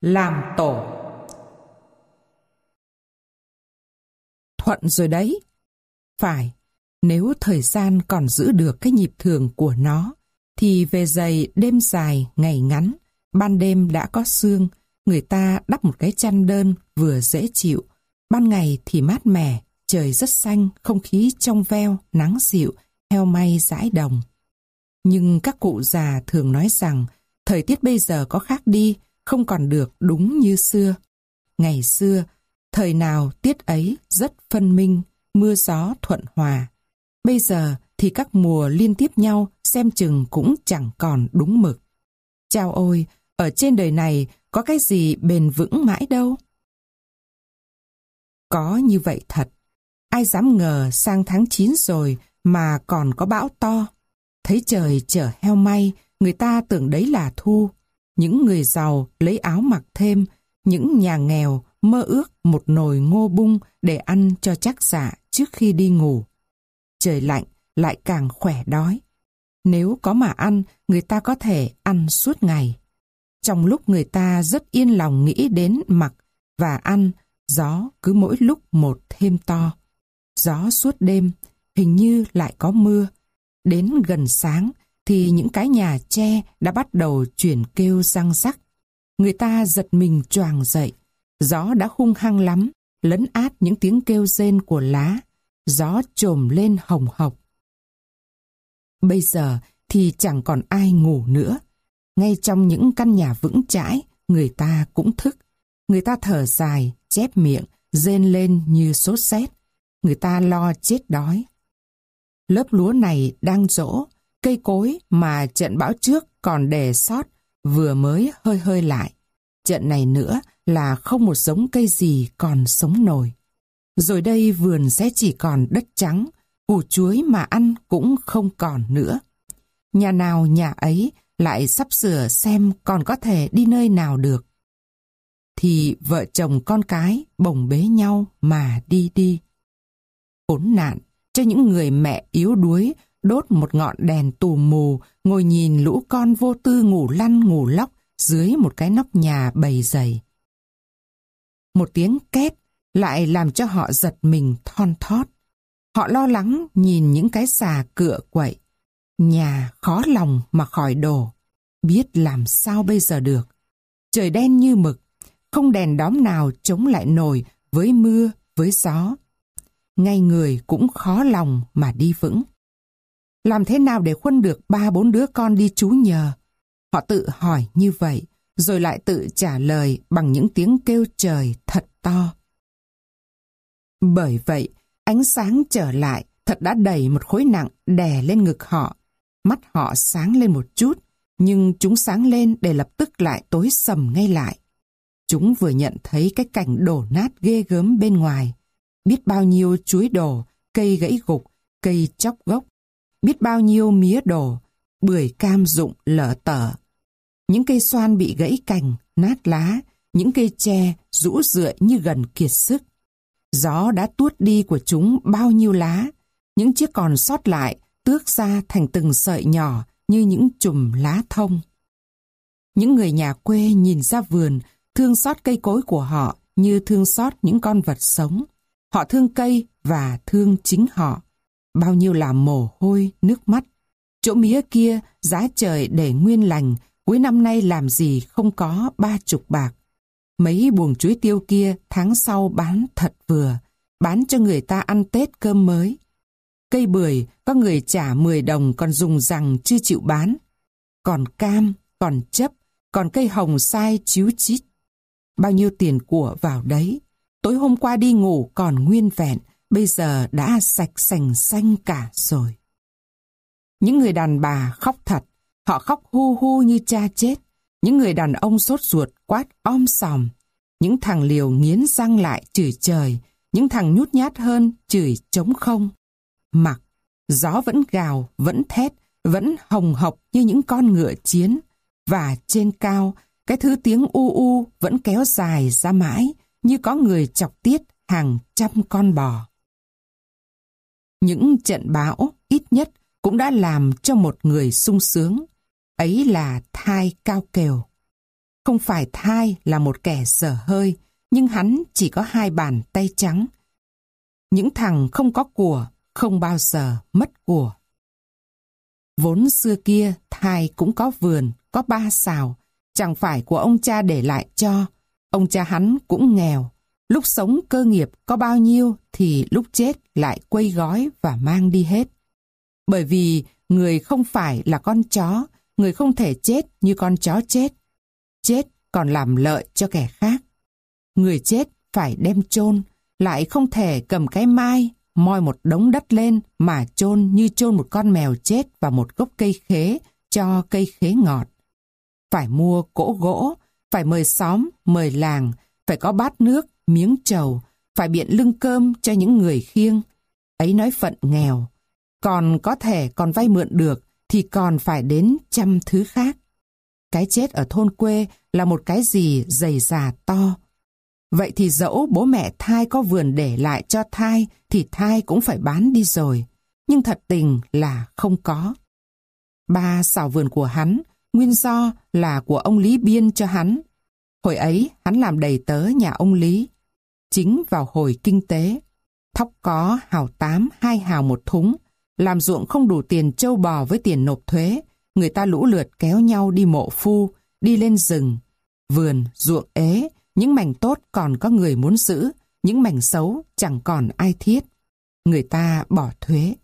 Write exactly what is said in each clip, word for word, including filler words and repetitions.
Làm tổ. Thuận rồi đấy. Phải, nếu thời gian còn giữ được cái nhịp thường của nó, thì về giày đêm dài, ngày ngắn, ban đêm đã có sương, người ta đắp một cái chăn đơn vừa dễ chịu, ban ngày thì mát mẻ, trời rất xanh, không khí trong veo, nắng dịu, heo may dãi đồng. Nhưng các cụ già thường nói rằng thời tiết bây giờ có khác đi, không còn được đúng như xưa. Ngày xưa, thời nào tiết ấy rất phân minh, mưa gió thuận hòa. Bây giờ thì các mùa liên tiếp nhau xem chừng cũng chẳng còn đúng mực. Chao ôi, ở trên đời này có cái gì bền vững mãi đâu. Có như vậy thật. Ai dám ngờ sang tháng chín rồi mà còn có bão to. Thấy trời chở heo may, người ta tưởng đấy là thu. Những người giàu lấy áo mặc thêm, những nhà nghèo mơ ước một nồi ngô bung để ăn cho chắc dạ trước khi đi ngủ. Trời lạnh lại càng khỏe đói. Nếu có mà ăn, người ta có thể ăn suốt ngày. Trong lúc người ta rất yên lòng nghĩ đến mặc và ăn, gió cứ mỗi lúc một thêm to. Gió suốt đêm, hình như lại có mưa. Đến gần sáng thì những cái nhà tre đã bắt đầu chuyển kêu răng rắc. Người ta giật mình choàng dậy. Gió đã hung hăng lắm, lấn át những tiếng kêu rên của lá. Gió trồm lên hồng hộc. Bây giờ thì chẳng còn ai ngủ nữa. Ngay trong những căn nhà vững chãi, người ta cũng thức. Người ta thở dài, chép miệng, rên lên như sốt sét. Người ta lo chết đói. Lớp lúa này đang rỗ, cây cối mà trận bão trước còn để sót vừa mới hơi hơi lại. Trận này nữa là không một giống cây gì còn sống nổi. Rồi đây vườn sẽ chỉ còn đất trắng, củ chuối mà ăn cũng không còn nữa. Nhà nào nhà ấy lại sắp sửa xem còn có thể đi nơi nào được. Thì vợ chồng con cái bồng bế nhau mà đi đi. Khốn nạn cho những người mẹ yếu đuối đốt một ngọn đèn tù mù, ngồi nhìn lũ con vô tư ngủ lăn ngủ lóc dưới một cái nóc nhà bầy dày. Một tiếng két lại làm cho họ giật mình thon thót. Họ lo lắng nhìn những cái xà cựa quậy. Nhà khó lòng mà khỏi đổ. Biết làm sao bây giờ được. Trời đen như mực, không đèn đóm nào chống lại nổi với mưa, với gió. Ngay người cũng khó lòng mà đi vững. Làm thế nào để khuân được ba bốn đứa con đi trú nhờ? Họ tự hỏi như vậy, rồi lại tự trả lời bằng những tiếng kêu trời thật to. Bởi vậy, ánh sáng trở lại thật đã đẩy một khối nặng đè lên ngực họ. Mắt họ sáng lên một chút, nhưng chúng sáng lên để lập tức lại tối sầm ngay lại. Chúng vừa nhận thấy cái cảnh đổ nát ghê gớm bên ngoài. Biết bao nhiêu chuối đổ, cây gãy gục, cây chóc gốc. Biết bao nhiêu mía đổ, bưởi cam rụng lở tở. Những cây xoan bị gãy cành, nát lá, những cây tre rũ rượi như gần kiệt sức. Gió đã tuốt đi của chúng bao nhiêu lá, những chiếc còn sót lại tước ra thành từng sợi nhỏ như những chùm lá thông. Những người nhà quê nhìn ra vườn, thương xót cây cối của họ như thương xót những con vật sống. Họ thương cây và thương chính họ. Bao nhiêu là mồ hôi, nước mắt. Chỗ mía kia giá trời để nguyên lành, cuối năm nay làm gì không có ba chục bạc. Mấy buồng chuối tiêu kia tháng sau bán thật vừa, bán cho người ta ăn Tết cơm mới. Cây bưởi có người trả mười đồng còn dùng rằng chưa chịu bán. Còn cam, còn chấp, còn cây hồng sai chíu chít. Bao nhiêu tiền của vào đấy. Tối hôm qua đi ngủ còn nguyên vẹn, bây giờ đã sạch sành xanh cả rồi. Những người đàn bà khóc thật, họ khóc hu hu như cha chết. Những người đàn ông sốt ruột quát om sòm. Những thằng liều nghiến răng lại chửi trời, những thằng nhút nhát hơn chửi trống không. Mặc, gió vẫn gào, vẫn thét, vẫn hồng hộc như những con ngựa chiến. Và trên cao, cái thứ tiếng u u vẫn kéo dài ra mãi, như có người chọc tiết hàng trăm con bò. Những trận bão ít nhất cũng đã làm cho một người sung sướng, ấy là thai cao kèo. Không phải thai là một kẻ dở hơi, nhưng hắn chỉ có hai bàn tay trắng. Những thằng không có của không bao giờ mất của. Vốn xưa kia thai cũng có vườn, có ba sào, chẳng phải của ông cha để lại cho. Ông cha hắn cũng nghèo, lúc sống cơ nghiệp có bao nhiêu thì lúc chết lại quây gói và mang đi hết. Bởi vì người không phải là con chó, người không thể chết như con chó chết. Chết còn làm lợi cho kẻ khác. Người chết phải đem chôn, lại không thể cầm cái mai moi một đống đất lên mà chôn như chôn một con mèo chết vào một gốc cây khế cho cây khế ngọt. Phải mua cỗ gỗ, phải mời xóm, mời làng, phải có bát nước, miếng trầu, phải biện lưng cơm cho những người khiêng. Ấy nói phận nghèo. Còn có thể còn vay mượn được thì còn phải đến trăm thứ khác. Cái chết ở thôn quê là một cái gì dày dà to. Vậy thì dẫu bố mẹ thai có vườn để lại cho thai thì thai cũng phải bán đi rồi. Nhưng thật tình là không có. Ba xào vườn của hắn, nguyên do là của ông Lý biên cho hắn. Hồi ấy hắn làm đầy tớ nhà ông Lý. Chính vào hồi kinh tế, thóc có hào tám, hai hào một thúng. Làm ruộng không đủ tiền trâu bò với tiền nộp thuế. Người ta lũ lượt kéo nhau đi mộ phu, đi lên rừng. Vườn, ruộng ế, những mảnh tốt còn có người muốn giữ, những mảnh xấu chẳng còn ai thiết. Người ta bỏ thuế.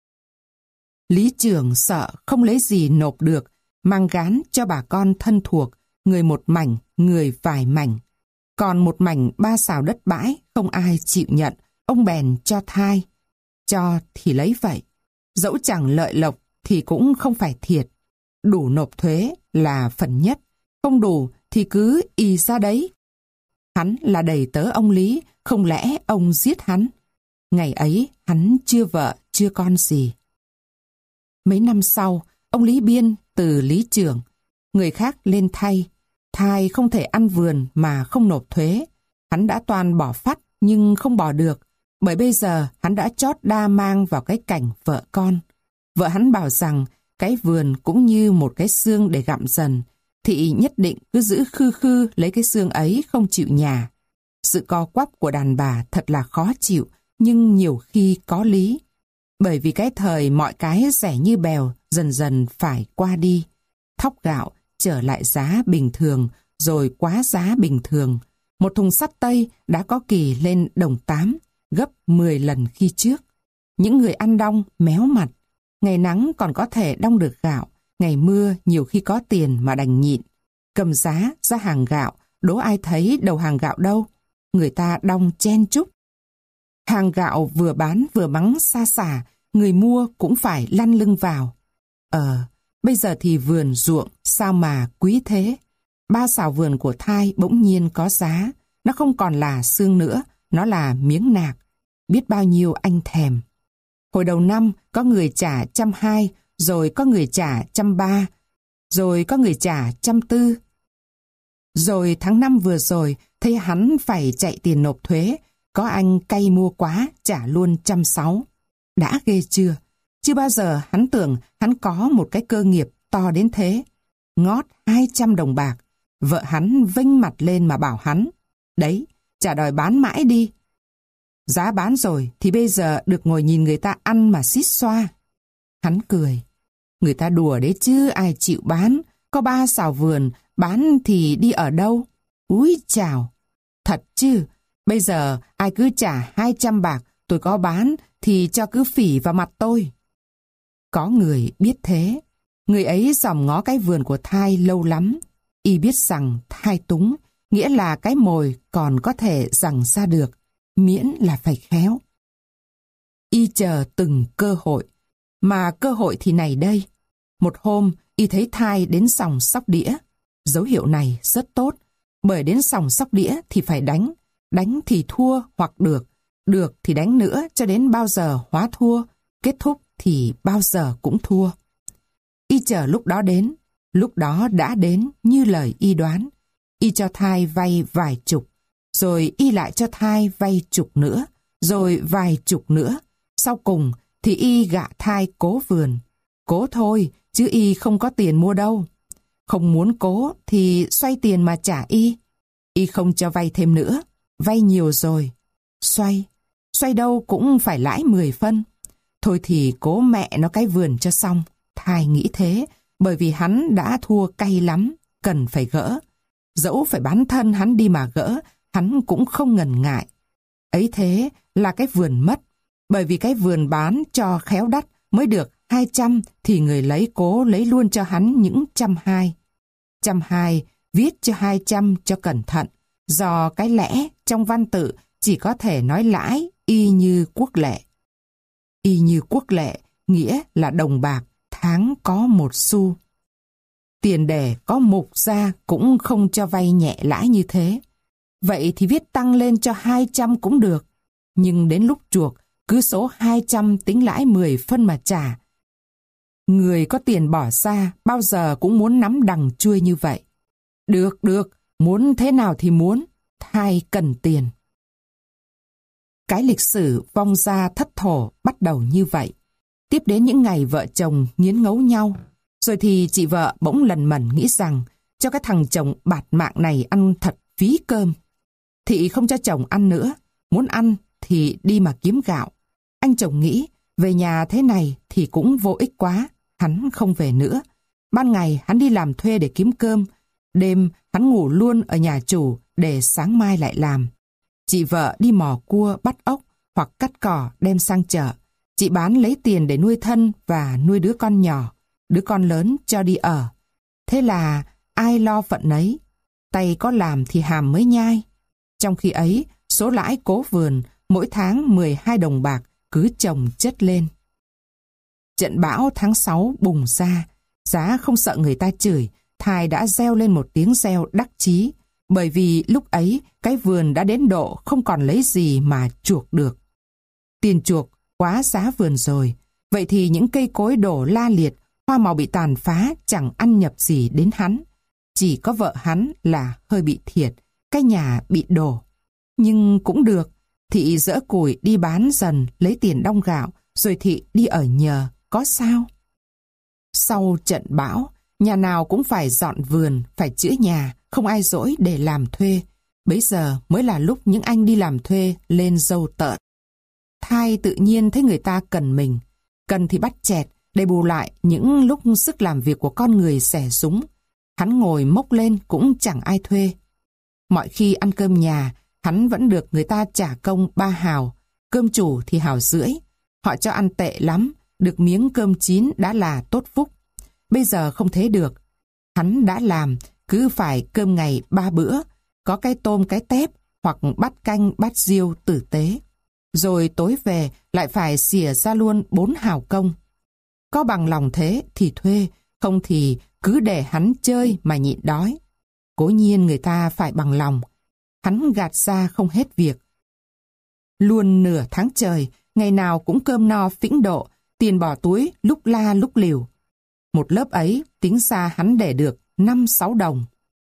Lý trưởng sợ không lấy gì nộp được, mang gán cho bà con thân thuộc, người một mảnh, người vài mảnh. Còn một mảnh ba xào đất bãi, không ai chịu nhận, ông bèn cho thai. Cho thì lấy vậy. Dẫu chẳng lợi lộc thì cũng không phải thiệt. Đủ nộp thuế là phần nhất, không đủ thì cứ y ra đấy. Hắn là đầy tớ ông Lý, không lẽ ông giết hắn? Ngày ấy hắn chưa vợ, chưa con gì. Mấy năm sau, ông Lý biên từ lý trưởng, người khác lên thay. Thai không thể ăn vườn mà không nộp thuế. Hắn đã toàn bỏ phắt nhưng không bỏ được, bởi bây giờ hắn đã chót đa mang vào cái cảnh vợ con. Vợ hắn bảo rằng cái vườn cũng như một cái xương để gặm dần, thì nhất định cứ giữ khư khư lấy cái xương ấy không chịu nhả. Sự co quắp của đàn bà thật là khó chịu, nhưng nhiều khi có lý. Bởi vì cái thời mọi cái rẻ như bèo dần dần phải qua đi. Thóc gạo trở lại giá bình thường, rồi quá giá bình thường. Một thùng sắt tây đã có kỳ lên đồng tám, gấp mười lần khi trước. Những người ăn đong méo mặt. Ngày nắng còn có thể đong được gạo, ngày mưa nhiều khi có tiền mà đành nhịn. Cầm giá ra hàng gạo, đố ai thấy đầu hàng gạo đâu. Người ta đong chen chúc. Hàng gạo vừa bán vừa mắng xa xả, người mua cũng phải lăn lưng vào. Ờ, bây giờ thì vườn ruộng sao mà quý thế. Ba xào vườn của thai bỗng nhiên có giá. Nó không còn là xương nữa, nó là miếng nạc. Biết bao nhiêu anh thèm. Hồi đầu năm có người trả trăm hai, rồi có người trả trăm ba, rồi có người trả trăm tư. Rồi tháng năm vừa rồi, thấy hắn phải chạy tiền nộp thuế, có anh cay mua quá, trả luôn trăm sáu. Đã ghê chưa? Chưa bao giờ hắn tưởng hắn có một cái cơ nghiệp to đến thế. Ngót hai trăm đồng bạc. Vợ hắn vênh mặt lên mà bảo hắn. Đấy, chả đòi bán mãi đi. Giá bán rồi thì bây giờ được ngồi nhìn người ta ăn mà xít xoa. Hắn cười. Người ta đùa đấy chứ ai chịu bán. Có ba xào vườn, bán thì đi ở đâu? Úi chào. Thật chứ, bây giờ ai cứ trả hai trăm bạc, tôi có bán thì cho cứ phỉ vào mặt tôi. Có người biết thế. Người ấy dòm ngó cái vườn của thai lâu lắm. Y biết rằng thai túng, nghĩa là cái mồi còn có thể giằng ra được, miễn là phải khéo. Y chờ từng cơ hội, mà cơ hội thì này đây. Một hôm, y thấy thai đến sòng sóc đĩa. Dấu hiệu này rất tốt, bởi đến sòng sóc đĩa thì phải đánh. Đánh thì thua hoặc được, được thì đánh nữa cho đến bao giờ hóa thua, kết thúc thì bao giờ cũng thua. Y chờ lúc đó đến, lúc đó đã đến như lời y đoán. Y cho thai vay vài chục, rồi y lại cho thai vay chục nữa, rồi vài chục nữa. Sau cùng thì y gạ thai cố vườn. Cố thôi, chứ y không có tiền mua đâu. Không muốn cố thì xoay tiền mà trả y. Y không cho vay thêm nữa, vay nhiều rồi. Xoay, xoay đâu cũng phải lãi mười phân. Thôi thì cố mẹ nó cái vườn cho xong. Thai nghĩ thế, bởi vì hắn đã thua cay lắm, cần phải gỡ. Dẫu phải bán thân hắn đi mà gỡ, hắn cũng không ngần ngại. Ấy thế là cái vườn mất, bởi vì cái vườn bán cho khéo đắt mới được hai trăm thì người lấy cố lấy luôn cho hắn những trăm hai. Trăm hai viết cho hai trăm cho cẩn thận, do cái lẽ trong văn tự chỉ có thể nói lãi y như quốc lệ. Y như quốc lệ nghĩa là đồng bạc, tháng có một xu. Tiền đề có mục ra cũng không cho vay nhẹ lãi như thế. Vậy thì viết tăng lên cho hai trăm cũng được. Nhưng đến lúc chuộc, cứ số hai trăm tính lãi mười phân mà trả. Người có tiền bỏ ra bao giờ cũng muốn nắm đằng chuôi như vậy. Được, được, muốn thế nào thì muốn, Thai cần tiền. Cái lịch sử vong gia thất thổ bắt đầu như vậy. Tiếp đến những ngày vợ chồng nghiến ngấu nhau. Rồi thì chị vợ bỗng lần mẩn nghĩ rằng cho cái thằng chồng bạt mạng này ăn thật phí cơm. Thị không cho chồng ăn nữa, muốn ăn thì đi mà kiếm gạo. Anh chồng nghĩ về nhà thế này thì cũng vô ích quá, hắn không về nữa. Ban ngày hắn đi làm thuê để kiếm cơm, đêm hắn ngủ luôn ở nhà chủ để sáng mai lại làm. Chị vợ đi mò cua bắt ốc hoặc cắt cỏ đem sang chợ. Chị bán lấy tiền để nuôi thân và nuôi đứa con nhỏ, đứa con lớn cho đi ở. Thế là ai lo phận nấy, tay có làm thì hàm mới nhai. Trong khi ấy, số lãi cố vườn mỗi tháng mười hai đồng bạc cứ chồng chất lên. Trận bão tháng sáu bùng ra, giá không sợ người ta chửi, Thai đã reo lên một tiếng reo đắc chí, bởi vì lúc ấy cái vườn đã đến độ không còn lấy gì mà chuộc được. Tiền chuộc quá giá vườn rồi, vậy thì những cây cối đổ la liệt, hoa màu bị tàn phá chẳng ăn nhập gì đến hắn. Chỉ có vợ hắn là hơi bị thiệt, cái nhà bị đổ. Nhưng cũng được, thị dỡ củi đi bán dần lấy tiền đong gạo, rồi thị đi ở nhờ, có sao? Sau trận bão, nhà nào cũng phải dọn vườn, phải chữa nhà, không ai dỗi để làm thuê. Bấy giờ mới là lúc những anh đi làm thuê lên dâu tợn. Thai tự nhiên thấy người ta cần mình, cần thì bắt chẹt để bù lại những lúc sức làm việc của con người xẻ súng. Hắn ngồi mốc lên cũng chẳng ai thuê. Mọi khi ăn cơm nhà, hắn vẫn được người ta trả công ba hào, cơm chủ thì hào rưỡi. Họ cho ăn tệ lắm, được miếng cơm chín đã là tốt phúc. Bây giờ không thế được. Hắn đã làm, cứ phải cơm ngày ba bữa, có cái tôm cái tép hoặc bát canh bát riêu tử tế. Rồi tối về lại phải xỉa ra luôn bốn hào công. Có bằng lòng thế thì thuê, không thì cứ để hắn chơi mà nhịn đói. Cố nhiên người ta phải bằng lòng. Hắn gạt ra không hết việc. Luôn nửa tháng trời, ngày nào cũng cơm no phĩnh độ, tiền bỏ túi lúc la lúc liều. Một lớp ấy tính ra hắn để được năm sáu đồng.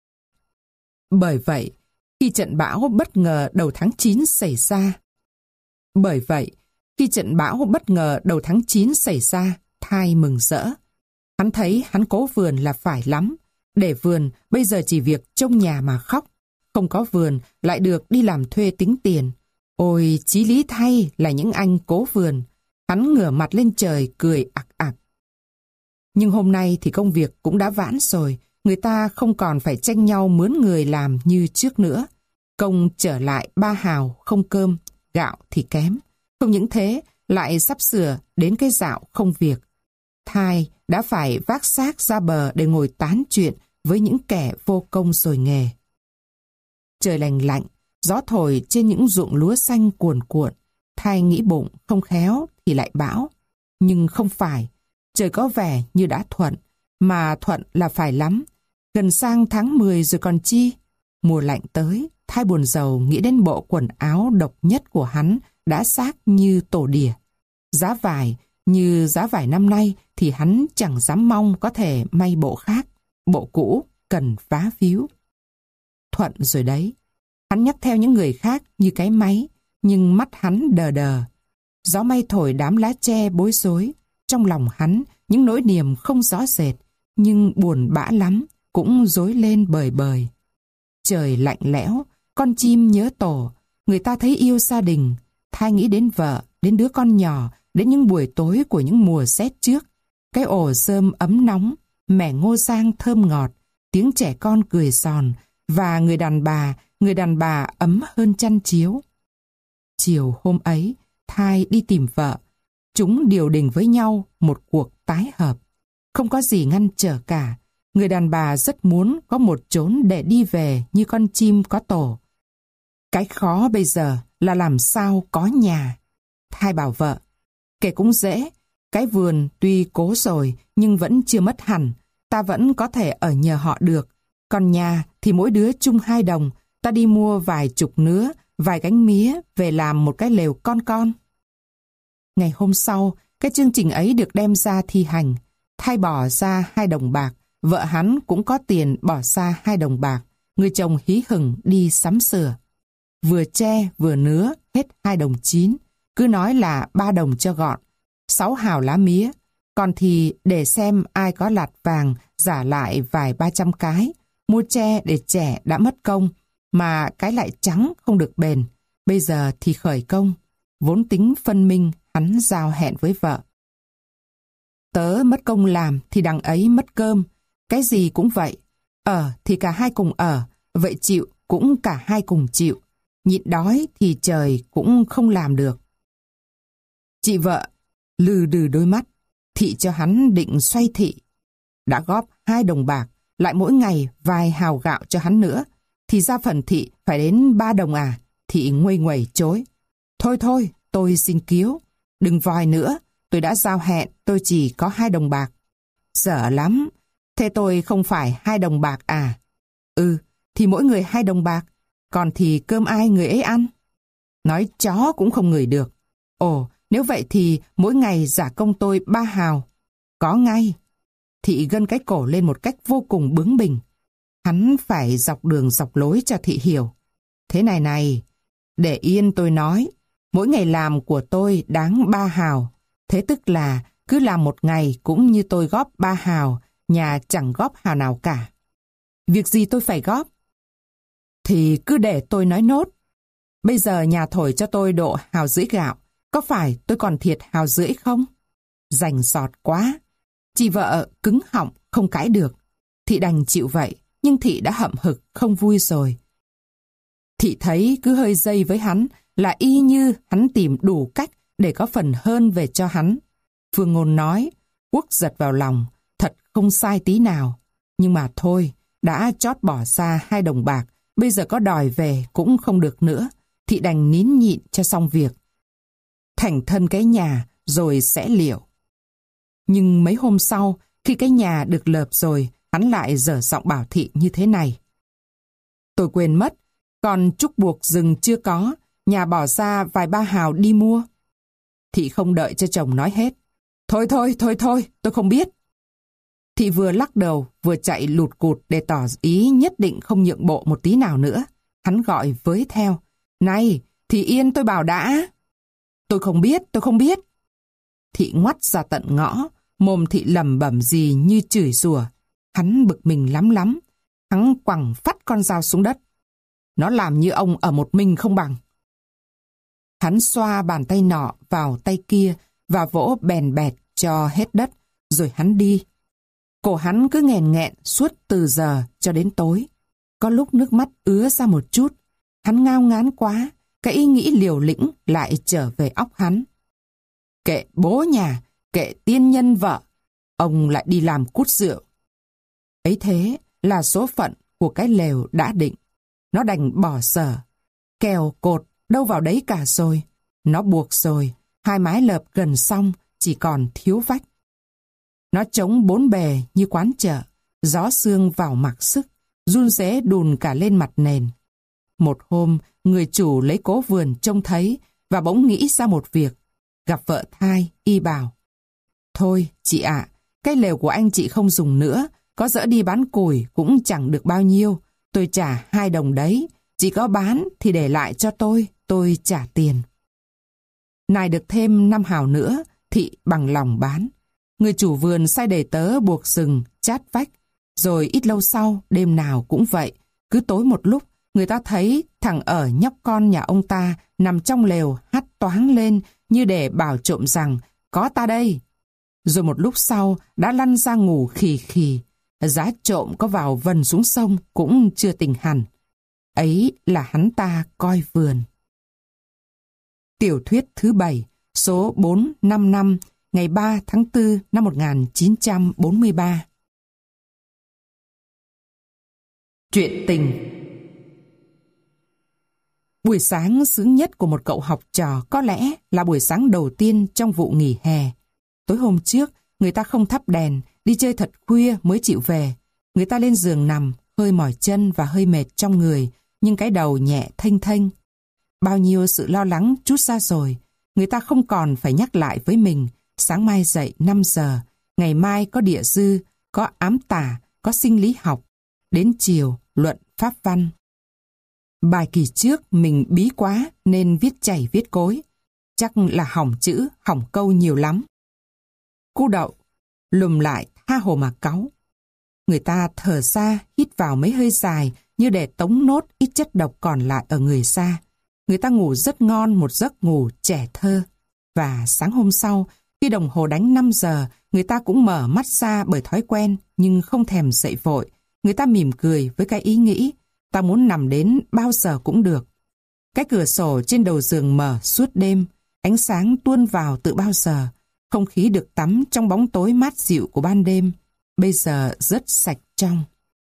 Bởi vậy, khi trận bão bất ngờ đầu tháng chín xảy ra, Bởi vậy, khi trận bão bất ngờ đầu tháng chín xảy ra, Thai mừng rỡ. Hắn thấy hắn cố vườn là phải lắm. Để vườn, bây giờ chỉ việc trông nhà mà khóc. Không có vườn, lại được đi làm thuê tính tiền. Ôi, chí lý thay là những anh cố vườn. Hắn ngửa mặt lên trời cười ặc ặc. Nhưng hôm nay thì công việc cũng đã vãn rồi. Người ta không còn phải tranh nhau mướn người làm như trước nữa. Công trở lại ba hào, không cơm, gạo thì kém. Không những thế, lại sắp sửa đến cái dạo không việc. Thai đã phải vác xác ra bờ để ngồi tán chuyện với những kẻ vô công rồi nghề. Trời lành lạnh, gió thổi trên những ruộng lúa xanh cuồn cuộn. Thai nghĩ bụng không khéo thì lại bão. Nhưng không phải, trời có vẻ như đã thuận, mà thuận là phải lắm. Gần sang tháng mười rồi còn chi. Mùa lạnh tới, Thai buồn rầu nghĩ đến bộ quần áo độc nhất của hắn đã xác như tổ đỉa. Giá vải như giá vải năm nay thì hắn chẳng dám mong có thể may bộ khác. Bộ cũ cần vá víu. Thuận rồi đấy. Hắn nhắc theo những người khác như cái máy, nhưng mắt hắn đờ đờ. Gió may thổi đám lá tre bối rối. Trong lòng hắn những nỗi niềm không rõ rệt, nhưng buồn bã lắm, cũng rối lên bời bời. Trời lạnh lẽo, con chim nhớ tổ, người ta thấy yêu gia đình, thai nghĩ đến vợ, đến đứa con nhỏ, đến những buổi tối của những mùa rét trước. Cái ổ rơm ấm nóng, mẻ ngô rang thơm ngọt, tiếng trẻ con cười giòn, và người đàn bà, người đàn bà ấm hơn chăn chiếu. Chiều hôm ấy, Thai đi tìm vợ. Chúng điều đình với nhau một cuộc tái hợp. Không có gì ngăn trở cả. Người đàn bà rất muốn có một chốn để đi về như con chim có tổ. Cái khó bây giờ là làm sao có nhà. Thai bảo vợ, kể cũng dễ. Cái vườn tuy cố rồi nhưng vẫn chưa mất hẳn. Ta vẫn có thể ở nhờ họ được. Còn nhà thì mỗi đứa chung hai đồng. Ta đi mua vài chục nứa, vài gánh mía về làm một cái lều con con. Ngày hôm sau, cái chương trình ấy được đem ra thi hành. Thai bỏ ra hai đồng bạc. Vợ hắn cũng có tiền bỏ ra hai đồng bạc. Người chồng hí hửng đi sắm sửa. Vừa tre vừa nứa hết hai đồng chín. Cứ nói là ba đồng cho gọn. Sáu hào lá mía. Còn thì để xem ai có lạt vàng giả lại vài ba trăm cái. Mua tre để trẻ đã mất công. Mà cái lại trắng không được bền. Bây giờ thì khởi công. Vốn tính phân minh hắn giao hẹn với vợ. Tớ mất công làm thì đằng ấy mất cơm. Cái gì cũng vậy. Ở thì cả hai cùng ở. Vậy chịu cũng cả hai cùng chịu. Nhịn đói thì trời cũng không làm được. Chị vợ lừ đừ đôi mắt. Thị cho hắn định xoay thị. Đã góp hai đồng bạc. Lại mỗi ngày vài hào gạo cho hắn nữa. Thì ra phần thị phải đến ba đồng à. Thị nguây nguẩy chối. Thôi thôi, tôi xin cứu. Đừng vòi nữa. Tôi đã giao hẹn, tôi chỉ có hai đồng bạc. Dở lắm. Thế tôi không phải hai đồng bạc à? Ừ, thì mỗi người hai đồng bạc. Còn thì cơm ai người ấy ăn? Nói chó cũng không ngửi được. Ồ, nếu vậy thì mỗi ngày giả công tôi ba hào. Có ngay. Thị gân cái cổ lên một cách vô cùng bướng bỉnh. Hắn phải dọc đường dọc lối cho Thị hiểu. Thế này này, để yên tôi nói. Mỗi ngày làm của tôi đáng ba hào. Thế tức là cứ làm một ngày cũng như tôi góp ba hào, nhà chẳng góp hào nào cả. Việc gì tôi phải góp? Thì cứ để tôi nói nốt. Bây giờ nhà thổi cho tôi độ hào rưỡi gạo, có phải tôi còn thiệt hào rưỡi không? Rành rọt quá. Chị vợ cứng họng không cãi được. Thị đành chịu vậy, nhưng Thị đã hậm hực không vui rồi. Thị thấy cứ hơi dây với hắn là y như hắn tìm đủ cách để có phần hơn về cho hắn. Phương Ngôn nói, Quốc giật vào lòng, thật không sai tí nào. Nhưng mà thôi, đã chót bỏ ra hai đồng bạc, bây giờ có đòi về cũng không được nữa. Thị đành nín nhịn cho xong việc. Thành thân cái nhà rồi sẽ liệu. Nhưng mấy hôm sau, khi cái nhà được lợp rồi, hắn lại dở giọng bảo Thị như thế này. Tôi quên mất, còn trúc buộc rừng chưa có, nhà bỏ ra vài ba hào đi mua. Thị không đợi cho chồng nói hết. Thôi thôi, thôi thôi, tôi không biết. Thị vừa lắc đầu, vừa chạy lụt cụt để tỏ ý nhất định không nhượng bộ một tí nào nữa. Hắn gọi với theo. Này, Thị yên tôi bảo đã. Tôi không biết, tôi không biết. Thị ngoắt ra tận ngõ, mồm Thị lẩm bẩm gì như chửi rủa. Hắn bực mình lắm lắm. Hắn quẳng phắt con dao xuống đất. Nó làm như ông ở một mình không bằng. Hắn xoa bàn tay nọ vào tay kia và vỗ bèn bẹt cho hết đất, rồi hắn đi. Cổ hắn cứ nghẹn nghẹn suốt từ giờ cho đến tối. Có lúc nước mắt ứa ra một chút. Hắn ngao ngán quá, cái ý nghĩ liều lĩnh lại trở về óc hắn. Kệ bố nhà, kệ tiên nhân vợ, ông lại đi làm cút rượu. Ấy thế là số phận của cái lều đã định. Nó đành bỏ dở. Kèo cột đâu vào đấy cả rồi. Nó buộc rồi, hai mái lợp gần xong, chỉ còn thiếu vách. Nó trống bốn bề như quán chợ, gió sương vào mặc sức, run rế đùn cả lên mặt nền. Một hôm, người chủ lấy cố vườn trông thấy và bỗng nghĩ ra một việc. Gặp vợ Thai, y bảo. Thôi, chị ạ, cái lều của anh chị không dùng nữa, có dỡ đi bán củi cũng chẳng được bao nhiêu. Tôi trả hai đồng đấy, chỉ có bán thì để lại cho tôi, tôi trả tiền. Nài được thêm năm hào nữa, Thị bằng lòng bán. Người chủ vườn sai đầy tớ buộc rừng, chát vách, Rồi ít lâu sau, đêm nào cũng vậy. Cứ tối một lúc, người ta thấy thằng ở nhóc con nhà ông ta nằm trong lều hắt toáng lên như để bảo trộm rằng có ta đây. Rồi một lúc sau đã lăn ra ngủ khì khì. Giá trộm có vào vần xuống sông cũng chưa tỉnh hẳn. Ấy là hắn ta coi vườn. Tiểu thuyết thứ bảy, số bốn trăm năm mươi lăm, ngày ba tháng tư năm một nghìn chín trăm bốn mươi ba. Chuyện tình. Buổi sáng sướng nhất của một cậu học trò có lẽ là buổi sáng đầu tiên trong vụ nghỉ hè. Tối hôm trước, người ta không thắp đèn, đi chơi thật khuya mới chịu về. Người ta lên giường nằm, hơi mỏi chân và hơi mệt trong người, nhưng cái đầu nhẹ thênh thênh. Bao nhiêu sự lo lắng trút ra rồi, người ta không còn phải nhắc lại với mình. Sáng mai dậy năm giờ, ngày mai có địa dư, có ám tả, có sinh lý học. Đến chiều, luận pháp văn. Bài kỳ trước mình bí quá nên viết chảy viết cối. Chắc là hỏng chữ, hỏng câu nhiều lắm. Cô Đậu lùm lại tha hồ mà cáu. Người ta thở ra, hít vào mấy hơi dài như để tống nốt ít chất độc còn lại ở người xa. Người ta ngủ rất ngon một giấc ngủ trẻ thơ. Và sáng hôm sau, khi đồng hồ đánh năm giờ, người ta cũng mở mắt ra bởi thói quen nhưng không thèm dậy vội. Người ta mỉm cười với cái ý nghĩ ta muốn nằm đến bao giờ cũng được. Cái cửa sổ trên đầu giường mở suốt đêm, ánh sáng tuôn vào từ bao giờ. Không khí được tắm trong bóng tối mát dịu của ban đêm, bây giờ rất sạch trong.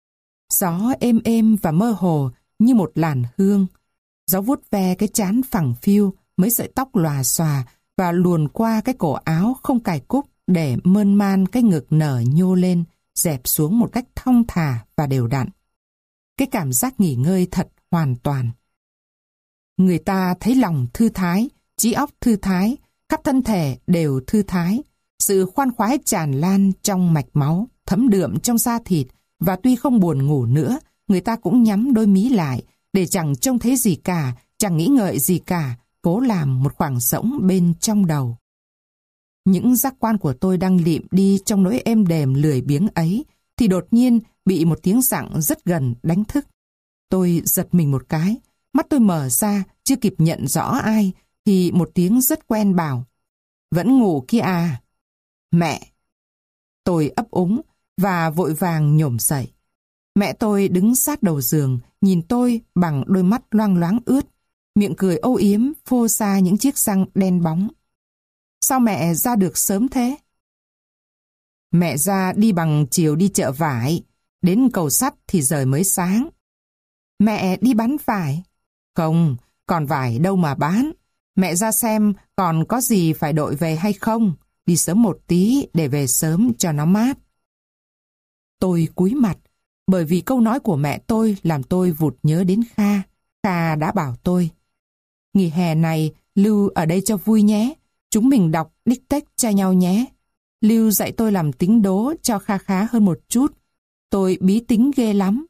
Gió êm êm và mơ hồ như một làn hương. Gió vuốt ve cái trán phẳng phiu, mấy sợi tóc lòa xòa và luồn qua cái cổ áo không cài cúc để mơn man cái ngực nở nhô lên, dẹp xuống một cách thong thả và đều đặn. Cái cảm giác nghỉ ngơi thật hoàn toàn. Người ta thấy lòng thư thái, trí óc thư thái, khắp thân thể đều thư thái. Sự khoan khoái tràn lan trong mạch máu, thấm đượm trong da thịt, và tuy không buồn ngủ nữa, người ta cũng nhắm đôi mí lại để chẳng trông thấy gì cả, chẳng nghĩ ngợi gì cả, cố làm một khoảng rỗng bên trong đầu. Những giác quan của tôi đang lịm đi trong nỗi êm đềm lười biếng ấy, thì đột nhiên bị một tiếng giọng rất gần đánh thức. Tôi giật mình một cái, mắt tôi mở ra, chưa kịp nhận rõ ai, thì một tiếng rất quen bảo: "Vẫn ngủ kia à?" "Mẹ." Tôi ấp úng và vội vàng nhổm dậy. Mẹ tôi đứng sát đầu giường, nhìn tôi bằng đôi mắt loang loáng ướt, miệng cười âu yếm phô ra những chiếc răng đen bóng. "Sao mẹ ra được sớm thế?" "Mẹ ra đi bằng chiều đi chợ vải, đến cầu sắt thì trời mới sáng." "Mẹ đi bán vải?" "Không, còn vải đâu mà bán. Mẹ ra xem còn có gì phải đội về hay không, đi sớm một tí để về sớm cho nó mát." Tôi cúi mặt, bởi vì câu nói của mẹ tôi làm tôi vụt nhớ đến Kha. Kha đã bảo tôi: "Nghỉ hè này Lưu ở đây cho vui nhé, chúng mình đọc đích tếch cho nhau nhé." Lưu dạy tôi làm tính đố cho kha khá hơn một chút. Tôi bí tính ghê lắm.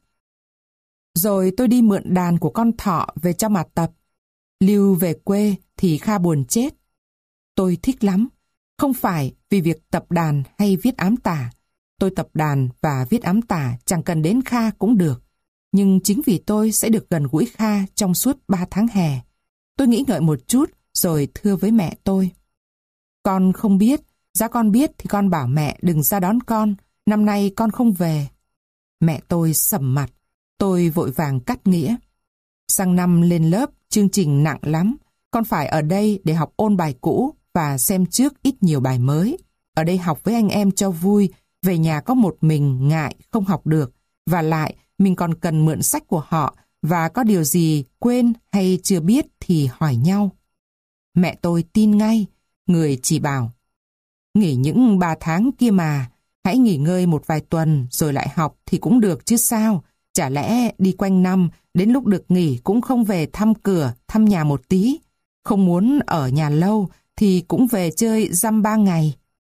Rồi tôi đi mượn đàn của con Thọ về cho mà tập. Lưu về quê thì Kha buồn chết. Tôi thích lắm. Không phải vì việc tập đàn hay viết ám tả. Tôi tập đàn và viết ám tả chẳng cần đến Kha cũng được. Nhưng chính vì tôi sẽ được gần gũi Kha trong suốt ba tháng hè. Tôi nghĩ ngợi một chút rồi thưa với mẹ tôi: "Con không biết, giá con biết thì con bảo mẹ đừng ra đón con, năm nay con không về." Mẹ tôi sầm mặt, tôi vội vàng cắt nghĩa: "Sang năm lên lớp, chương trình nặng lắm, con phải ở đây để học ôn bài cũ và xem trước ít nhiều bài mới. Ở đây học với anh em cho vui, về nhà có một mình ngại không học được, và lại mình còn cần mượn sách của họ, và có điều gì quên hay chưa biết thì hỏi nhau." Mẹ tôi tin ngay, người chỉ bảo: "Nghỉ những ba tháng kia mà, hãy nghỉ ngơi một vài tuần rồi lại học thì cũng được chứ sao. Chả lẽ đi quanh năm, đến lúc được nghỉ cũng không về thăm cửa, thăm nhà một tí. Không muốn ở nhà lâu thì cũng về chơi dăm ba ngày."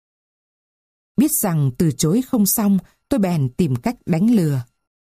Biết rằng từ chối không xong, tôi bèn tìm cách đánh lừa: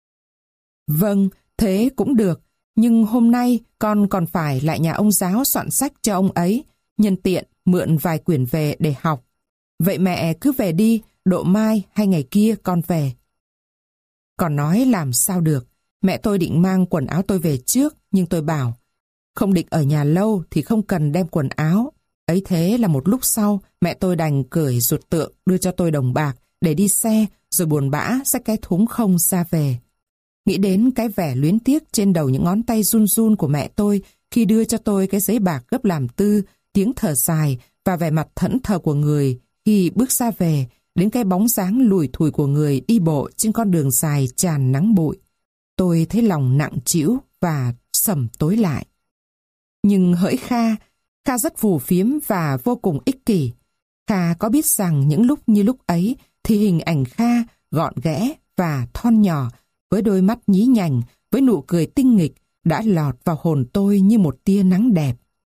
"Vâng, thế cũng được, nhưng hôm nay con còn phải lại nhà ông giáo soạn sách cho ông ấy, nhân tiện mượn vài quyển về để học. Vậy mẹ cứ về đi, độ mai hay ngày kia con về." Còn nói làm sao được, mẹ tôi định mang quần áo tôi về trước, nhưng tôi bảo, không định ở nhà lâu thì không cần đem quần áo. Ấy thế là một lúc sau, mẹ tôi đành cởi ruột tượng đưa cho tôi đồng bạc để đi xe, rồi buồn bã xách cái thúng không ra về. Nghĩ đến cái vẻ luyến tiếc trên đầu những ngón tay run run của mẹ tôi khi đưa cho tôi cái giấy bạc gấp làm tư, tiếng thở dài và vẻ mặt thẫn thờ của người khi bước ra về, đến cái bóng dáng lủi thủi của người đi bộ trên con đường dài tràn nắng bụi. Tôi thấy lòng nặng trĩu và sầm tối lại. Nhưng hỡi Kha, Kha rất phù phiếm và vô cùng ích kỷ. Kha có biết rằng những lúc như lúc ấy thì hình ảnh Kha gọn ghẽ và thon nhỏ, với đôi mắt nhí nhảnh, với nụ cười tinh nghịch, đã lọt vào hồn tôi như một tia nắng đẹp.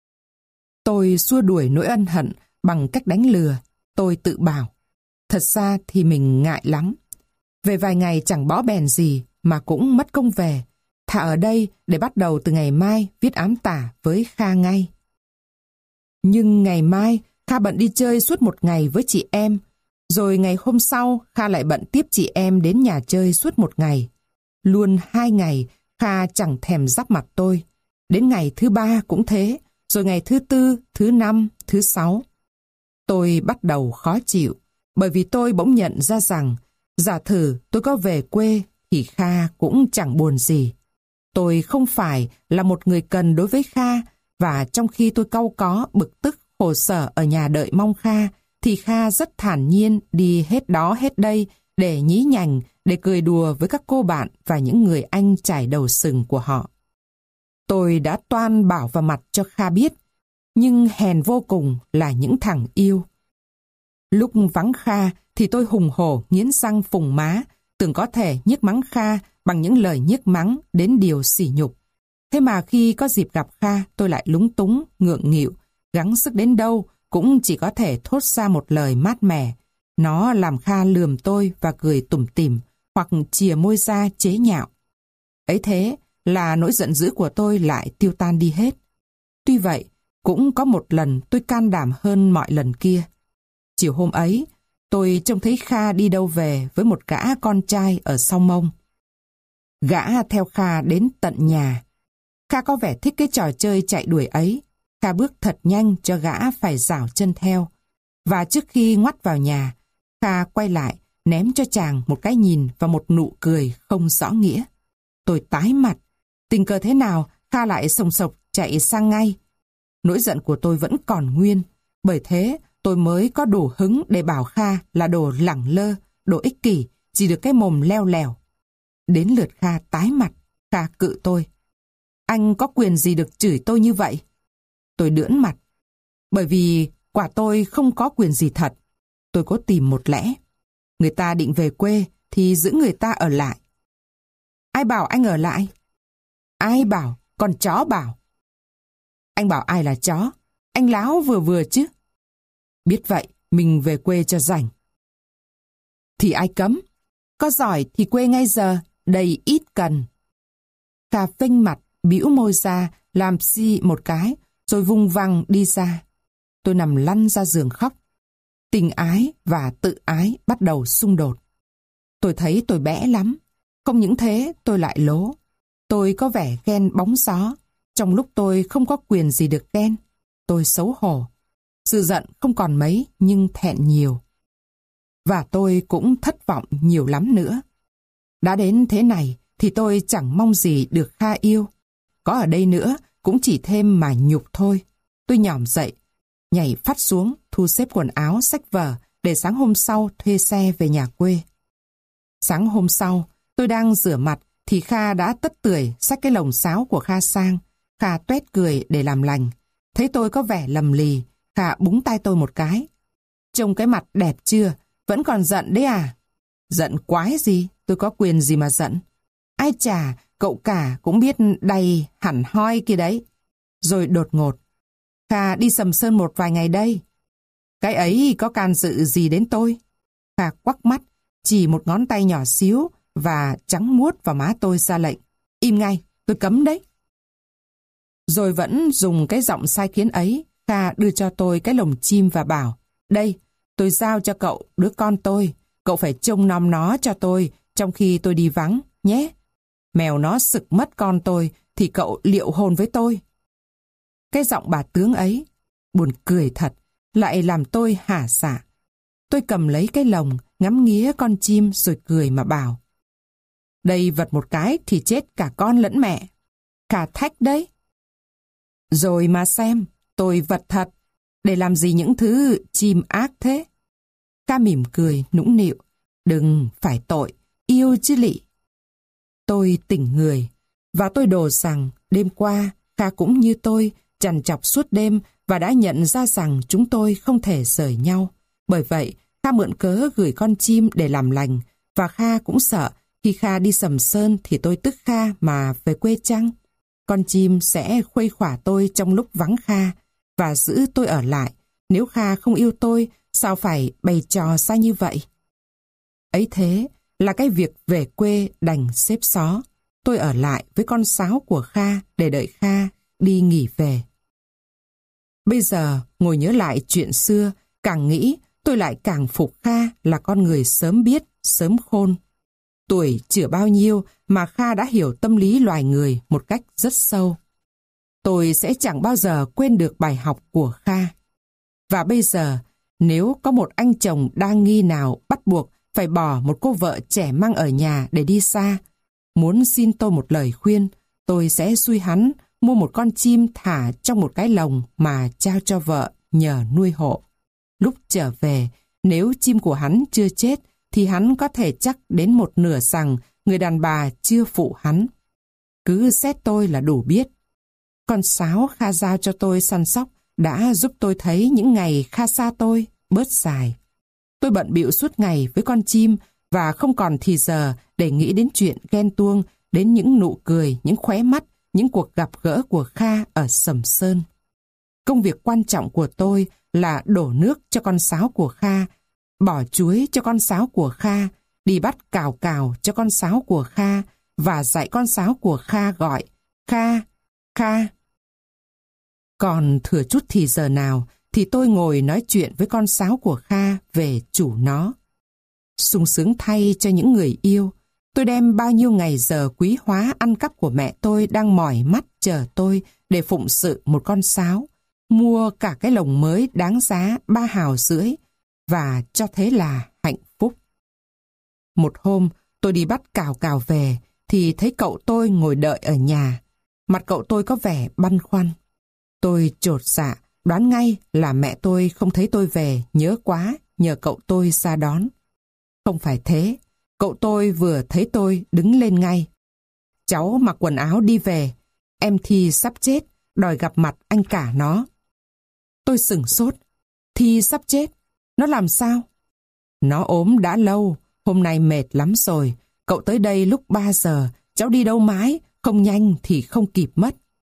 Tôi xua đuổi nỗi ân hận bằng cách đánh lừa. Tôi tự bảo, thật ra thì mình ngại lắm. Về vài ngày chẳng bó bèn gì mà cũng mất công về. Thà ở đây để bắt đầu từ ngày mai viết ám tả với Kha ngay. Nhưng ngày mai Kha bận đi chơi suốt một ngày với chị em. Rồi ngày hôm sau Kha lại bận tiếp chị em đến nhà chơi suốt một ngày. Luôn hai ngày Kha chẳng thèm giáp mặt tôi. Đến ngày thứ ba cũng thế. Rồi ngày thứ tư, thứ năm, thứ sáu. Tôi bắt đầu khó chịu. Bởi vì tôi bỗng nhận ra rằng giả thử tôi có về quê thì Kha cũng chẳng buồn gì. Tôi không phải là một người cần đối với Kha, và trong khi tôi cau có, bực tức, khổ sở ở nhà đợi mong Kha, thì Kha rất thản nhiên đi hết đó hết đây để nhí nhảnh, để cười đùa với các cô bạn và những người anh chải đầu sừng của họ. Tôi đã toan bảo vào mặt cho Kha biết, nhưng hèn vô cùng là những thằng yêu. Lúc vắng Kha thì tôi hùng hổ nghiến răng phùng má, tưởng có thể nhiếc mắng Kha bằng những lời nhiếc mắng đến điều sỉ nhục. Thế mà khi có dịp gặp Kha, tôi lại lúng túng, ngượng nghịu, gắng sức đến đâu cũng chỉ có thể thốt ra một lời mát mẻ. Nó làm Kha lườm tôi và cười tủm tỉm, hoặc chìa môi ra chế nhạo. Ấy thế là nỗi giận dữ của tôi lại tiêu tan đi hết. Tuy vậy, cũng có một lần tôi can đảm hơn mọi lần kia. Chiều hôm ấy, tôi trông thấy Kha đi đâu về với một gã con trai ở sau mông. Gã theo Kha đến tận nhà. Kha có vẻ thích cái trò chơi chạy đuổi ấy. Kha bước thật nhanh cho gã phải giảo chân theo. Và trước khi ngoắt vào nhà, Kha quay lại, ném cho chàng một cái nhìn và một nụ cười không rõ nghĩa. Tôi tái mặt. Tình cờ thế nào, Kha lại sồng sộc chạy sang ngay. Nỗi giận của tôi vẫn còn nguyên. Bởi thế, tôi mới có đủ hứng để bảo Kha là đồ lẳng lơ, đồ ích kỷ, chỉ được cái mồm leo lèo. Đến lượt Kha tái mặt, Kha cự tôi. Anh có quyền gì được chửi tôi như vậy? Tôi đưỡn mặt. Bởi vì quả tôi không có quyền gì thật. Tôi cố tìm một lẽ. Người ta định về quê thì giữ người ta ở lại. Ai bảo anh ở lại? Ai bảo? Con chó bảo. Anh bảo ai là chó? Anh láo vừa vừa chứ. Biết vậy, mình về quê cho rảnh. Thì ai cấm? Có giỏi thì quê ngay giờ, đầy ít cần. Kha phênh mặt, bĩu môi ra, làm xi một cái, rồi vung văng đi ra. Tôi nằm lăn ra giường khóc. Tình ái và tự ái bắt đầu xung đột. Tôi thấy tôi bẽ lắm. Không những thế, tôi lại lố. Tôi có vẻ ghen bóng gió, trong lúc tôi không có quyền gì được ghen. Tôi xấu hổ. Sự giận không còn mấy, nhưng thẹn nhiều. Và tôi cũng thất vọng nhiều lắm nữa. Đã đến thế này, thì tôi chẳng mong gì được Kha yêu. Có ở đây nữa, cũng chỉ thêm mà nhục thôi. Tôi nhỏm dậy, nhảy phắt xuống, thu xếp quần áo, xách vở, để sáng hôm sau thuê xe về nhà quê. Sáng hôm sau, tôi đang rửa mặt, thì Kha đã tất tưởi xách cái lồng sáo của Kha sang. Kha tuét cười để làm lành. Thấy tôi có vẻ lầm lì, Kha búng tay tôi một cái. Trông cái mặt đẹp chưa? Vẫn còn giận đấy à? Giận quái gì? Tôi có quyền gì mà giận? Ai chà, cậu cả cũng biết đầy hẳn hoi kia đấy. Rồi đột ngột. Kha đi Sầm Sơn một vài ngày đây. Cái ấy có can dự gì đến tôi? Kha quắc mắt, chỉ một ngón tay nhỏ xíu và trắng muốt vào má tôi ra lệnh. Im ngay, tôi cấm đấy. Rồi vẫn dùng cái giọng sai khiến ấy, Kha đưa cho tôi cái lồng chim và bảo, đây, tôi giao cho cậu đứa con tôi, cậu phải trông nom nó cho tôi trong khi tôi đi vắng, nhé. Mèo nó sực mất con tôi, thì cậu liệu hôn với tôi. Cái giọng bà tướng ấy, buồn cười thật, lại làm tôi hả dạ. Tôi cầm lấy cái lồng, ngắm nghía con chim rồi cười mà bảo. Đây vật một cái thì chết cả con lẫn mẹ. Cả thách đấy. Rồi mà xem, tôi vật thật. Để làm gì những thứ chim ác thế? Kha mỉm cười, nũng nịu. Đừng, phải tội, yêu chứ lị. Tôi tỉnh người, và tôi đồ rằng đêm qua Kha cũng như tôi trằn trọc suốt đêm và đã nhận ra rằng chúng tôi không thể rời nhau. Bởi vậy, Kha mượn cớ gửi con chim để làm lành, và Kha cũng sợ khi Kha đi Sầm Sơn thì tôi tức Kha mà về quê chăng. Con chim sẽ khuây khỏa tôi trong lúc vắng Kha và giữ tôi ở lại. Nếu Kha không yêu tôi, sao phải bày trò xa như vậy? Ấy thế là cái việc về quê đành xếp xó. Tôi ở lại với con sáo của Kha để đợi Kha đi nghỉ về. Bây giờ ngồi nhớ lại chuyện xưa, càng nghĩ tôi lại càng phục Kha là con người sớm biết, sớm khôn. Tuổi chưa bao nhiêu mà Kha đã hiểu tâm lý loài người một cách rất sâu. Tôi sẽ chẳng bao giờ quên được bài học của Kha. Và bây giờ, nếu có một anh chồng đa nghi nào bắt buộc phải bỏ một cô vợ trẻ mang ở nhà để đi xa, muốn xin tôi một lời khuyên, tôi sẽ xui hắn mua một con chim thả trong một cái lồng mà trao cho vợ nhờ nuôi hộ. Lúc trở về, nếu chim của hắn chưa chết, thì hắn có thể chắc đến một nửa rằng người đàn bà chưa phụ hắn. Cứ xét tôi là đủ biết. Con sáo Kha giao cho tôi săn sóc đã giúp tôi thấy những ngày Kha xa tôi bớt dài. Tôi bận bịu suốt ngày với con chim và không còn thì giờ để nghĩ đến chuyện ghen tuông, đến những nụ cười, những khóe mắt, những cuộc gặp gỡ của Kha ở Sầm Sơn. Công việc quan trọng của tôi là đổ nước cho con sáo của Kha, bỏ chuối cho con sáo của Kha, đi bắt cào cào cho con sáo của Kha và dạy con sáo của Kha gọi Kha, Kha. Còn thừa chút thì giờ nào thì tôi ngồi nói chuyện với con sáo của Kha về chủ nó. Sung sướng thay cho những người yêu, tôi đem bao nhiêu ngày giờ quý hóa ăn cắp của mẹ tôi đang mỏi mắt chờ tôi để phụng sự một con sáo, mua cả cái lồng mới đáng giá ba hào rưỡi, và cho thế là hạnh phúc. Một hôm, tôi đi bắt cào cào về, thì thấy cậu tôi ngồi đợi ở nhà. Mặt cậu tôi có vẻ băn khoăn. Tôi chột dạ, đoán ngay là mẹ tôi không thấy tôi về, nhớ quá, nhờ cậu tôi ra đón. Không phải thế, cậu tôi vừa thấy tôi đứng lên ngay. Cháu mặc quần áo đi về, em Thi sắp chết, đòi gặp mặt anh cả nó. Tôi sửng sốt. Thi sắp chết? Nó làm sao? Nó ốm đã lâu, hôm nay mệt lắm rồi. Cậu tới đây lúc ba giờ, cháu đi đâu mãi, không nhanh thì không kịp mất.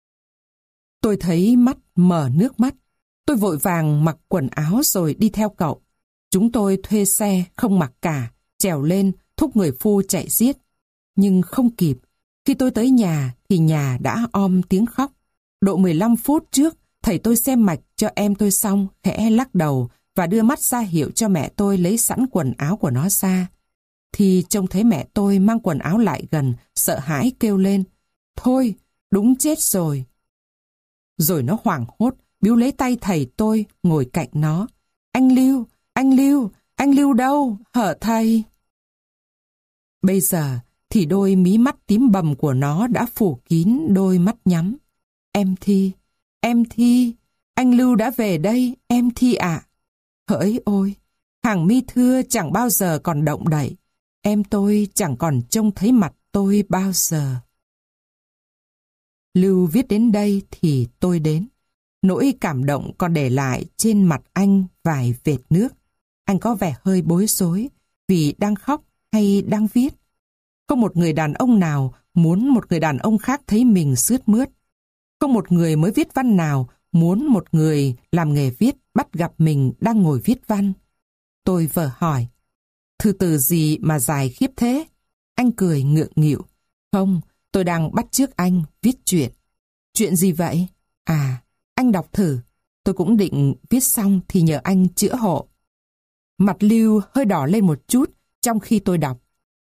Tôi thấy mắt mở nước mắt. Tôi vội vàng mặc quần áo rồi đi theo cậu. Chúng tôi thuê xe không mặc cả, trèo lên, thúc người phu chạy giết. Nhưng không kịp. Khi tôi tới nhà thì nhà đã om tiếng khóc. Độ mười lăm phút trước, thầy tôi xem mạch cho em tôi xong, khẽ lắc đầu và đưa mắt ra hiệu cho mẹ tôi lấy sẵn quần áo của nó ra. Thì trông thấy mẹ tôi mang quần áo lại gần, sợ hãi kêu lên. Thôi, đúng chết rồi. Rồi nó hoảng hốt, biếu lấy tay thầy tôi, ngồi cạnh nó. Anh Lưu, anh Lưu, anh Lưu đâu, hở thầy? Bây giờ thì đôi mí mắt tím bầm của nó đã phủ kín đôi mắt nhắm. Em Thi, em Thi, anh Lưu đã về đây, em Thi ạ. Hỡi ôi, hàng mi thưa chẳng bao giờ còn động đậy. Em tôi chẳng còn trông thấy mặt tôi bao giờ. Lưu viết đến đây thì tôi đến. Nỗi cảm động còn để lại trên mặt anh vài vệt nước. Anh có vẻ hơi bối rối vì đang khóc hay đang viết. Không một người đàn ông nào muốn một người đàn ông khác thấy mình sướt mướt. Không một người mới viết văn nào muốn một người làm nghề viết bắt gặp mình đang ngồi viết văn. Tôi vờ hỏi, thư từ gì mà dài khiếp thế? Anh cười ngượng nghịu. Không, tôi đang bắt chước anh viết chuyện. Chuyện gì vậy? À, anh đọc thử. Tôi cũng định viết xong thì nhờ anh chữa hộ. Mặt Lưu hơi đỏ lên một chút trong khi tôi đọc.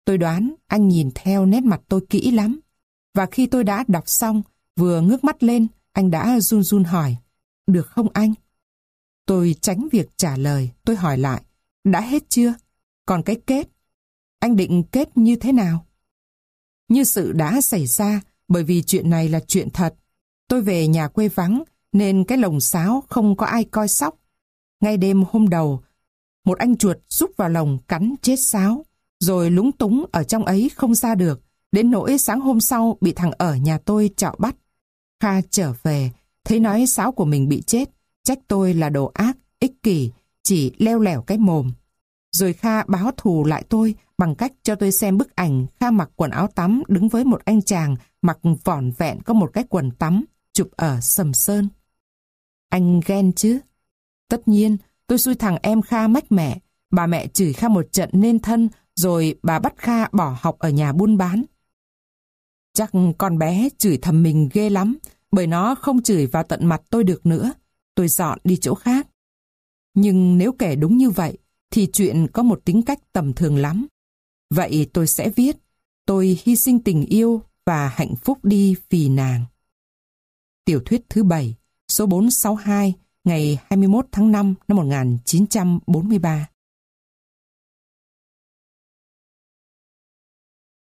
Tôi đoán anh nhìn theo nét mặt tôi kỹ lắm. Và khi tôi đã đọc xong, vừa ngước mắt lên, anh đã run run hỏi, được không anh? Tôi tránh việc trả lời, tôi hỏi lại, đã hết chưa? Còn cái kết? Anh định kết như thế nào? Như sự đã xảy ra, bởi vì chuyện này là chuyện thật. Tôi về nhà quê vắng, nên cái lồng sáo không có ai coi sóc. Ngay đêm hôm đầu, một anh chuột rúc vào lồng cắn chết sáo, rồi lúng túng ở trong ấy không ra được, đến nỗi sáng hôm sau bị thằng ở nhà tôi trạo bắt. Kha trở về, thấy nói sáo của mình bị chết, trách tôi là đồ ác, ích kỷ, chỉ leo lẻo cái mồm. Rồi Kha báo thù lại tôi bằng cách cho tôi xem bức ảnh Kha mặc quần áo tắm đứng với một anh chàng mặc vỏn vẹn có một cái quần tắm, chụp ở Sầm Sơn. Anh ghen chứ? Tất nhiên, tôi xui thằng em Kha mách mẹ, bà mẹ chửi Kha một trận nên thân, rồi bà bắt Kha bỏ học ở nhà buôn bán. Chắc con bé chửi thầm mình ghê lắm, bởi nó không chửi vào tận mặt tôi được nữa. Tôi dọn đi chỗ khác. Nhưng nếu kể đúng như vậy, thì chuyện có một tính cách tầm thường lắm. Vậy tôi sẽ viết, tôi hy sinh tình yêu và hạnh phúc đi vì nàng. Tiểu thuyết thứ bảy, số bốn trăm sáu mươi hai, ngày hai mươi mốt tháng năm năm một nghìn chín trăm bốn mươi ba.